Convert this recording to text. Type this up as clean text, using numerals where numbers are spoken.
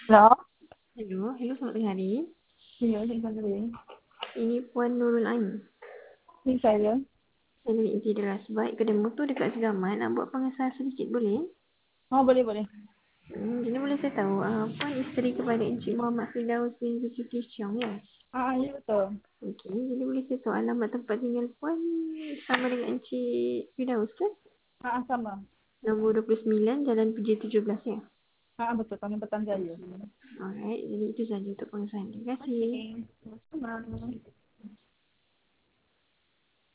Halo, Hello, hello selamat tengah hari. iya, saya Sandrine. Ini Puan Nurul Ain. Ini saya. Saya dari Easy Deras. Baik, kedai motor dekat Segamat nak buat pengesahan sedikit boleh? Oh, boleh, boleh. Jadi boleh saya tahu, Puan isteri kepada Encik Muhammad Firdaus bin Zulkifli Chiong ya? Ya betul. Okey, jadi boleh saya tahu alamat tempat tinggal Puan sama dengan Encik Firdaus ke? Sama. Nombor 29, Jalan PJ17 ya? Betul. Kami Petan Jaya. Okey, alright. Jadi itu saja untuk pengesahan. Terima kasih. Oke. Sama.